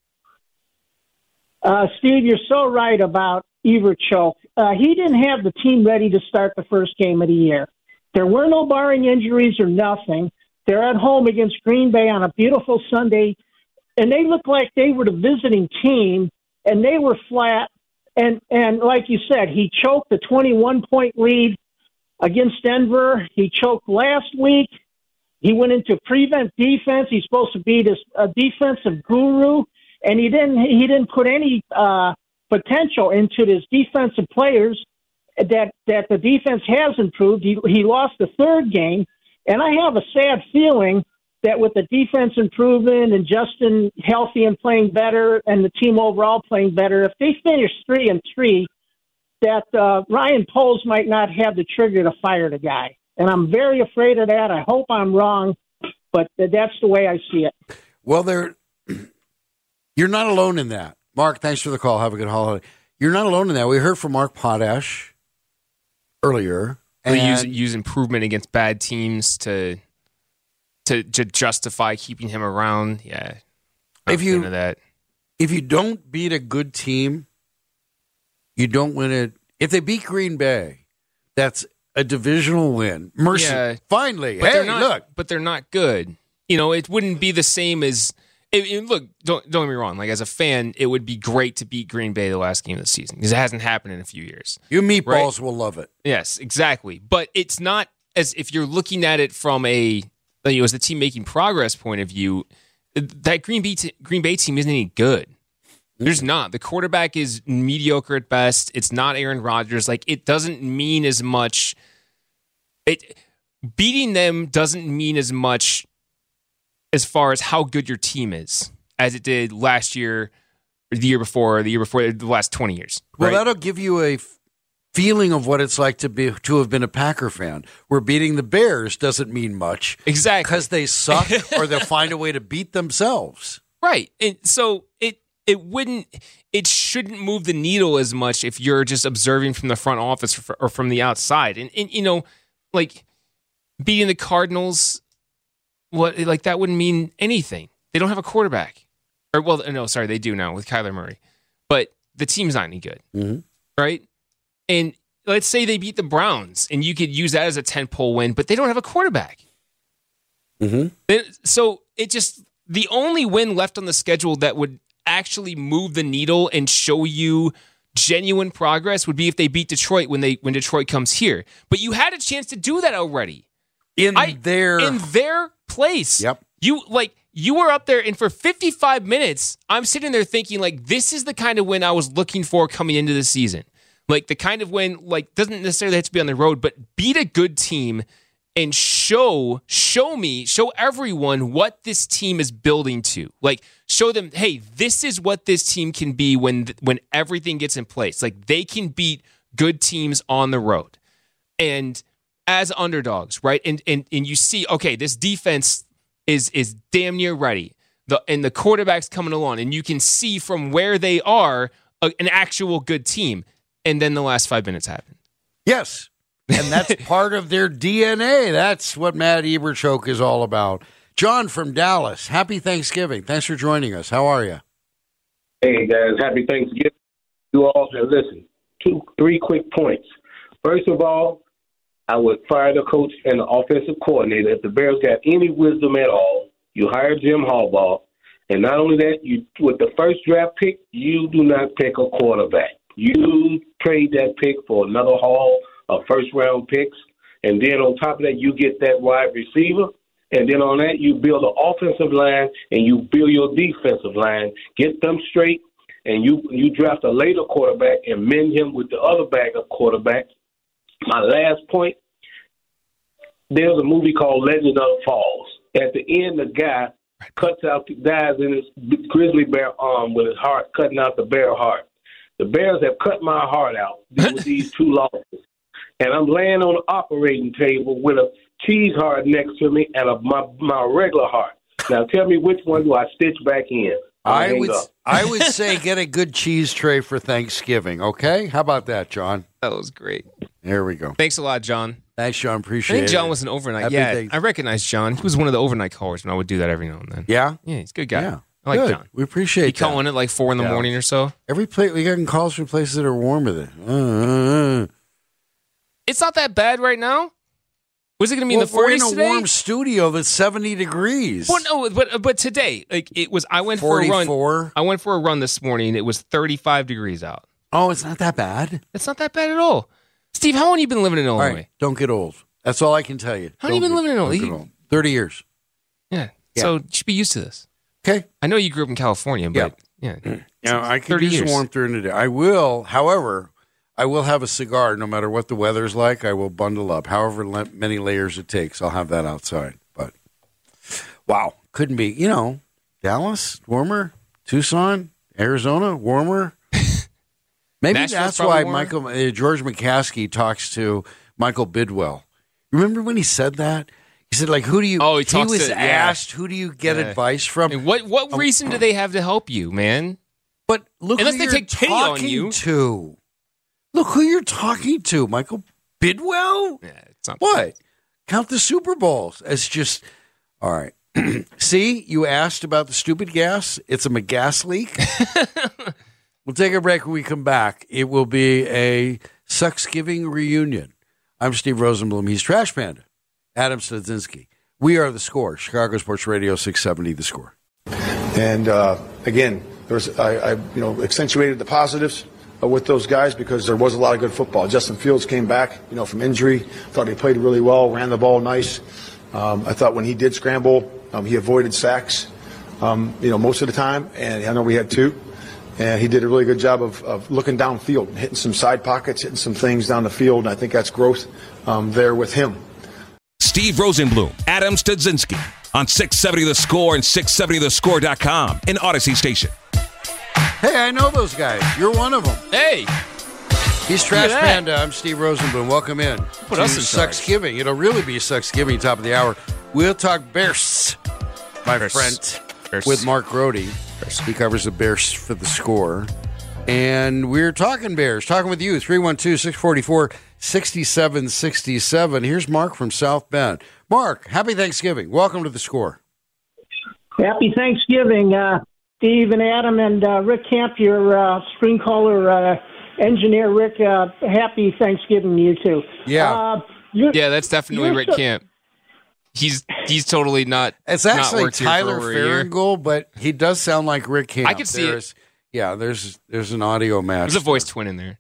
Steve, you're so right about Everchoke. He didn't have the team ready to start the first game of the year. There were no barring injuries or nothing. They're at home against Green Bay on a beautiful Sunday, and they looked like they were the visiting team, and they were flat. And like you said, he choked a 21-point lead against Denver. He choked last week. He went into prevent defense. He's supposed to be a defensive guru, and he didn't put any potential into his defensive players. That the defense has improved. He lost the third game, and I have a sad feeling that with the defense improving and Justin healthy and playing better and the team overall playing better, if they finish 3-3, that Ryan Poles might not have the trigger to fire the guy. And I'm very afraid of that. I hope I'm wrong, but that's the way I see it. Well, you're not alone in that. Mark, thanks for the call. Have a good holiday. You're not alone in that. We heard from Mark Potash earlier. And use improvement against bad teams to justify keeping him around. Yeah. If you don't beat a good team, you don't win it. If they beat Green Bay, that's a divisional win. Mercy. Yeah. Finally. But look. But they're not good. It wouldn't be the same as look, don't get me wrong. Like, as a fan, it would be great to beat Green Bay the last game of the season because it hasn't happened in a few years. You meatballs will love it. Yes, exactly. But it's not as if you're looking at it from as the team making progress point of view. That Green Bay team isn't any good. There's not. The quarterback is mediocre at best. It's not Aaron Rodgers. Like, it doesn't mean as much. Beating them doesn't mean as much as far as how good your team is as it did last year, or the year before, the last 20 years. Well, that'll give you a feeling of what it's like to have been a Packer fan, where beating the Bears doesn't mean much. Exactly. Because they suck or they'll find a way to beat themselves. Right. And so it shouldn't move the needle as much if you're just observing from the front office or from the outside. And like beating the Cardinals, that wouldn't mean anything. They don't have a quarterback. They do now with Kyler Murray. But the team's not any good. Mm-hmm. Right? And let's say they beat the Browns, and you could use that as a 10-pole win, but they don't have a quarterback. Mm-hmm. So the only win left on the schedule that would actually move the needle and show you genuine progress would be if they beat Detroit when Detroit comes here. But you had a chance to do that already. In their place. Yep. You were up there, and for 55 minutes, I'm sitting there thinking, like, this is the kind of win I was looking for coming into the season. Like, the kind of win, like, doesn't necessarily have to be on the road, but beat a good team and show everyone what this team is building to. Like, show them, hey, this is what this team can be when everything gets in place. Like, they can beat good teams on the road. And as underdogs, right? And you see, okay, this defense is damn near ready. The quarterback's coming along, and you can see from where they are an actual good team. And then the last 5 minutes happen. Yes. And that's part of their DNA. That's what Matt Eberchoke is all about. John from Dallas, happy Thanksgiving. Thanks for joining us. How are you? Hey, guys. Happy Thanksgiving. You all should listen. 3 quick points. First of all, I would fire the coach and the offensive coordinator. If the Bears got any wisdom at all, you hire Jim Harbaugh. And not only that, with the first draft pick, you do not pick a quarterback. You trade that pick for another haul of first-round picks. And then on top of that, you get that wide receiver. And then on that, you build an offensive line and you build your defensive line. Get them straight. And you draft a later quarterback and mend him with the other bag of quarterbacks. My last point, there's a movie called Legend of the Falls. At the end, the guy dies in his grizzly bear arm with his heart, cutting out the bear heart. The Bears have cut my heart out with these 2 losses. And I'm laying on the operating table with a cheese heart next to me and my regular heart. Now tell me, which one do I stitch back in? I would say get a good cheese tray for Thanksgiving, okay? How about that, John? That was great. There we go. Thanks a lot, John. Thanks, John. Appreciate it. I think John was an overnight. I recognize John. He was one of the overnight callers, and I would do that every now and then. Yeah? Yeah, he's a good guy. Yeah. I like Good. John. We appreciate he calling at like 4 in the morning or so. We getting calls from places that are warmer than. It's not that bad right now. Was it going to be in the 40s we're in a today? warm studio that's 70 degrees. Well, no, but today, like it was. I went 44. for a run. I went for a run this morning. It was 35 degrees out. Oh, it's not that bad. It's not that bad at all. Steve, how long have you been living in Illinois? All right, don't get old. That's all I can tell you. How long have you been living in Illinois? 30 years. Yeah. So you should be used to this. Okay. I know you grew up in California, but yeah. I can use some warmth during the day. I will, however, have a cigar no matter what the weather's like. I will bundle up. However many layers it takes, I'll have that outside. But Wow. Couldn't be, Dallas, warmer. Tucson, Arizona, warmer. Maybe Nashville's that's why warmer. George McCaskey talks to Michael Bidwell. Remember when he said that? He said, who do you... Oh, he was asked, who do you get advice from? And what reason do they have to help you, man? But look Unless who they you're take pity on talking you. to. Look who you're talking to, Michael Bidwell? Yeah, it's not What? Count the Super Bowls as just... All right. See, you asked about the stupid gas. It's a McGas leak. We'll take a break when we come back. It will be a Sucksgiving reunion. I'm Steve Rosenblum. He's Trash Panda. Adam Studzinski. We are The Score. Chicago Sports Radio 670 The Score. And again, I accentuated the positives with those guys because there was a lot of good football. Justin Fields came back, from injury. Thought he played really well, ran the ball nice. I thought when he did scramble, he avoided sacks, most of the time. And I know we had 2. And he did a really good job of looking downfield, hitting some side pockets, hitting some things down the field. And I think that's growth there with him. Steve Rosenblum, Adam Studzinski on 670 The Score and 670thescore.com in Odyssey Station. Hey, I know those guys. You're one of them. Hey. He's Trash Panda. I'm Steve Rosenblum. Welcome in Put us in charge. Sucksgiving. It'll really be Sucksgiving, top of the hour. We'll talk Bears, my friend, with Mark Grody. He covers the Bears for The Score. And we're talking Bears, talking with you, 312-644-6767. Here's Mark from South Bend. Mark, happy Thanksgiving. Welcome to The Score. Happy Thanksgiving, Steve and Adam and Rick Camp, your screen caller engineer. Rick, happy Thanksgiving to you, too. Yeah. That's definitely Rick Camp. He's totally not. It's actually not Tyler Farringold, but he does sound like Rick Camp. I can see it. Yeah, there's an audio match. There's a voice twin in there.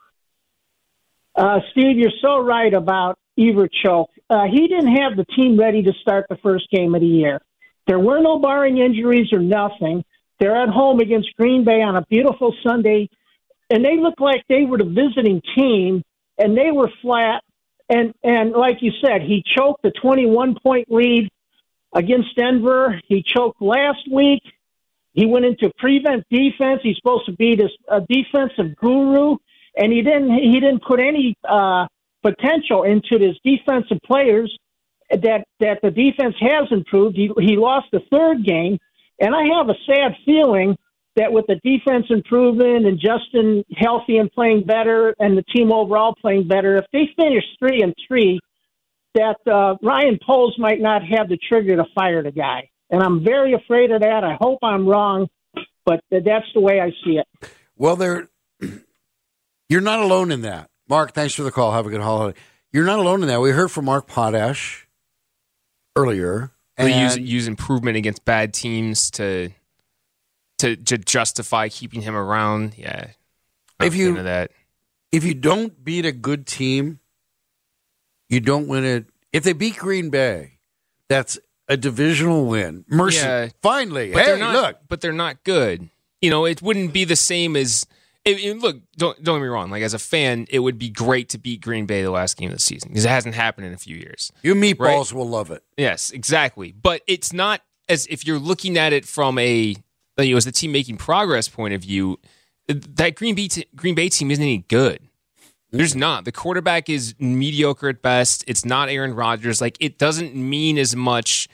Steve, you're so right about Everchoke. He didn't have the team ready to start the first game of the year. There were no barring injuries or nothing. They're at home against Green Bay on a beautiful Sunday, and they looked like they were the visiting team, and they were flat. And like you said, he choked the 21-point lead against Denver. He choked last week. He went into prevent defense. He's supposed to be this defensive guru, and he didn't put any potential into his defensive players that the defense has improved. He lost the third game, and I have a sad feeling that with the defense improving and Justin healthy and playing better and the team overall playing better, if they finish 3-3, that Ryan Poles might not have the trigger to fire the guy. And I'm very afraid of that. I hope I'm wrong, but that's the way I see it. Well, you're not alone in that. Mark, thanks for the call. Have a good holiday. You're not alone in that. We heard from Mark Potash earlier. And use improvement against bad teams to justify keeping him around. Yeah. If you don't beat a good team, you don't win it. If they beat Green Bay, that's a divisional win. Mercy. Yeah. Finally. But look. But they're not good. It wouldn't be the same as look, don't get me wrong. Like, as a fan, it would be great to beat Green Bay the last game of the season because it hasn't happened in a few years. You meatballs will love it. Yes, exactly. But it's not as if you're looking at it from as the team making progress point of view, that Green Bay team isn't any good. There's not. The quarterback is mediocre at best. It's not Aaron Rodgers. Like, it doesn't mean as much.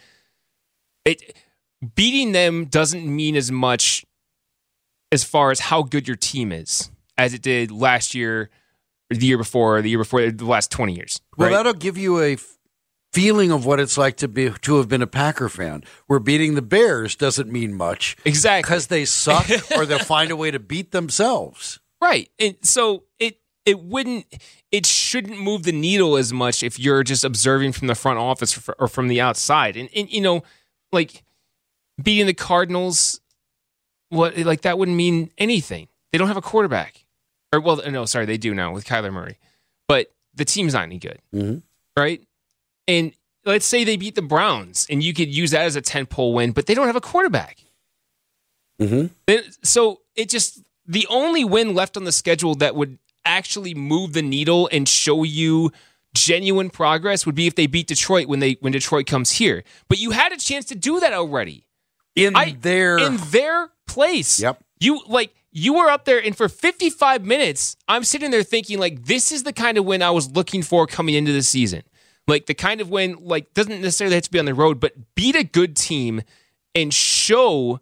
Beating them doesn't mean as much as far as how good your team is as it did last year, or the year before, the last 20 years. Well, right? that'll give you a feeling of what it's like to have been a Packer fan, where beating the Bears doesn't mean much. Exactly. Because they suck or they'll find a way to beat themselves. Right. And so it shouldn't move the needle as much if you're just observing from the front office or from the outside. And like beating the Cardinals, that wouldn't mean anything. They don't have a quarterback. Or, well, no, sorry, they do now with Kyler Murray. But the team's not any good. Mm-hmm. Right? And let's say they beat the Browns, and you could use that as a 10-pole win, but they don't have a quarterback. Mm-hmm. So the only win left on the schedule that would actually move the needle and show you genuine progress would be if they beat Detroit when Detroit comes here. But you had a chance to do that already. In their place. Yep. You were up there, and for 55 minutes, I'm sitting there thinking, like, this is the kind of win I was looking for coming into the season. Like, the kind of win, like, doesn't necessarily have to be on the road, but beat a good team and show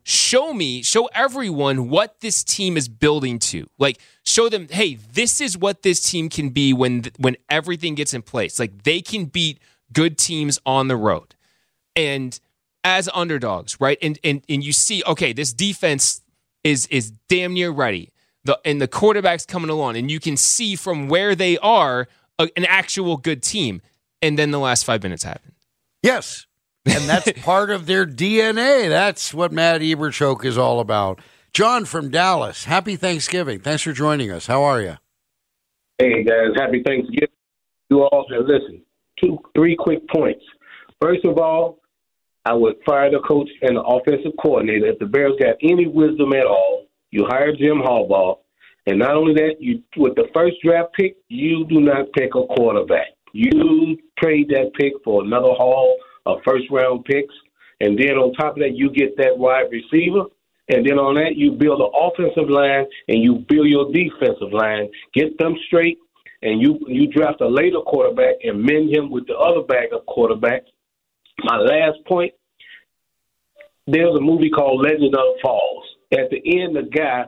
everyone what this team is building to. Like, show them, hey, this is what this team can be when everything gets in place. Like, they can beat good teams on the road. And as underdogs, right? And you see, okay, this defense is damn near ready. And the quarterback's coming along, and you can see from where they are an actual good team. And then the last 5 minutes happen. Yes. And that's part of their DNA. That's what Matt Eberchoke is all about. John from Dallas, happy Thanksgiving. Thanks for joining us. How are you? Hey, guys, happy Thanksgiving. You all should listen. 3 quick points. First of all, I would fire the coach and the offensive coordinator. If the Bears got any wisdom at all, you hire Jim Harbaugh. And not only that, with the first draft pick, you do not pick a quarterback. You trade that pick for another haul of first-round picks. And then on top of that, you get that wide receiver. And then on that, you build an offensive line and you build your defensive line. Get them straight, and you draft a later quarterback and mend him with the other backup quarterback. My last point, there's a movie called Legend of the Falls. At the end, the guy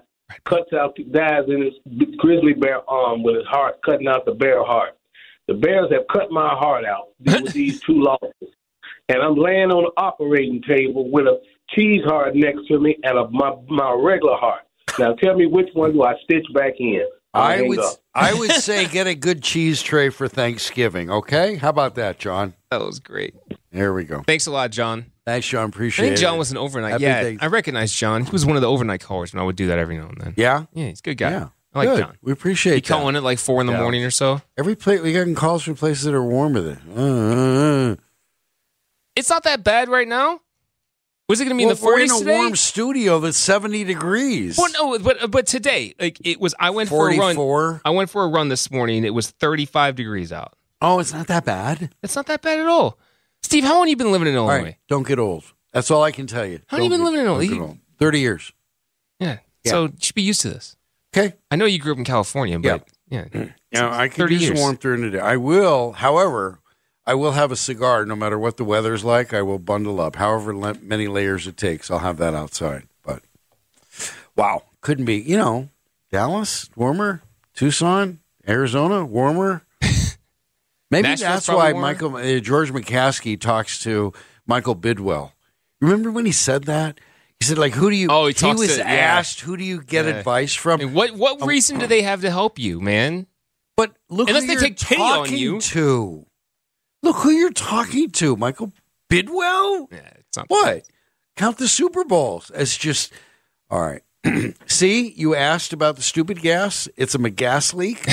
dies in his grizzly bear arm with his heart, cutting out the bear heart. The Bears have cut my heart out with these 2 losses. And I'm laying on the operating table with a cheese heart next to me and my regular heart. Now tell me, which one do I stitch back in? I would say get a good cheese tray for Thanksgiving, okay? How about that, John? That was great. There we go. Thanks a lot, John. Thanks, John. Appreciate it. I think John was an overnight. I recognize John. He was one of the overnight callers when I would do that every now and then. Yeah? Yeah, he's a good guy. Yeah. I like Good. John. We appreciate he calling at like 4 in the morning or so. We getting calls from places that are warm with it. It's not that bad right now. Was it going to be in the 40s today? We're in a warm studio that's 70 degrees. Well, no, but today, like it was. I went 44? for a run. I went for a run this morning. It was 35 degrees out. Oh, it's not that bad. It's not that bad at all. Steve, how long have you been living in Illinois? All right, don't get old. That's all I can tell you. How long have you been living in Illinois? 30 years. Yeah. So you should be used to this. Okay. I know you grew up in California, but yeah. I can do some warmth during the day. I will, however, have a cigar no matter what the weather's like. I will bundle up. However many layers it takes, I'll have that outside. But, wow. Couldn't be, Dallas, warmer. Tucson, Arizona, warmer. Maybe Nashville's that's why warmer. George McCaskey talks to Michael Bidwell. Remember when he said that? He said, like, who do you... Oh, he was asked, who do you get advice from? And what reason do they have to help you, man? But look Unless who they you're take pity on talking you. to. Look who you're talking to, Michael Bidwell? Yeah, it's not what? Count the Super Bowls. It's just... All right. See, you asked about the stupid gas. It's a gas leak.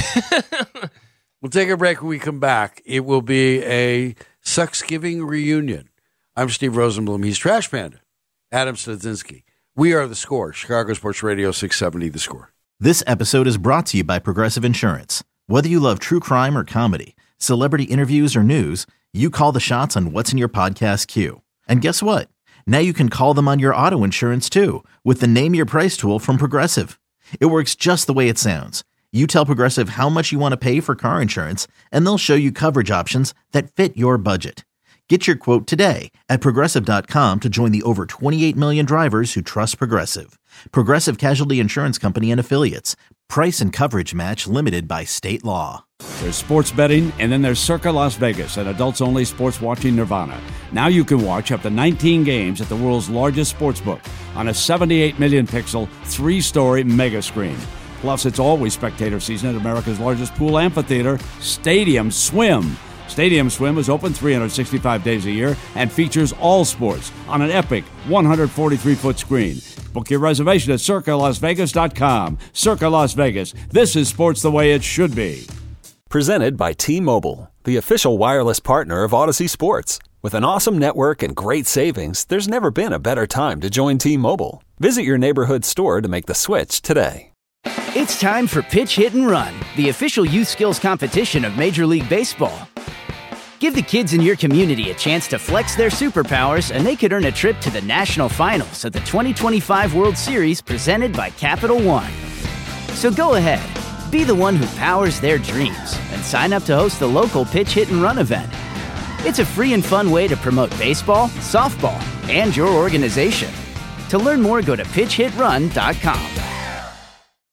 We'll take a break. When we come back, it will be a Sucksgiving reunion. I'm Steve Rosenblum. He's Trash Panda. Adam Studzinski. We are The Score. Chicago Sports Radio 670 The Score. This episode is brought to you by Progressive Insurance. Whether you love true crime or comedy, celebrity interviews or news, you call the shots on what's in your podcast queue. And guess what? Now you can call them on your auto insurance too with the Name Your Price tool from Progressive. It works just the way it sounds. You tell Progressive how much you want to pay for car insurance, and they'll show you coverage options that fit your budget. Get your quote today at Progressive.com to join the over 28 million drivers who trust Progressive. Progressive Casualty Insurance Company and Affiliates. Price and coverage match limited by state law. There's sports betting, and then there's Circa Las Vegas, an adults-only sports watching nirvana. Now you can watch up to 19 games at the world's largest sportsbook on a 78 million pixel, 3-story mega screen. Plus, it's always spectator season at America's largest pool amphitheater, Stadium Swim. Stadium Swim is open 365 days a year and features all sports on an epic 143-foot screen. Book your reservation at CircaLasVegas.com. Circa Las Vegas. This is sports the way it should be. Presented by T-Mobile, the official wireless partner of Odyssey Sports. With an awesome network and great savings, there's never been a better time to join T-Mobile. Visit your neighborhood store to make the switch today. It's time for Pitch, Hit, and Run, the official youth skills competition of Major League Baseball. Give the kids in your community a chance to flex their superpowers, and they could earn a trip to the national finals of the 2025 World Series presented by Capital One. So go ahead, be the one who powers their dreams, and sign up to host the local Pitch, Hit, and Run event. It's a free and fun way to promote baseball, softball, and your organization. To learn more, go to pitchhitrun.com.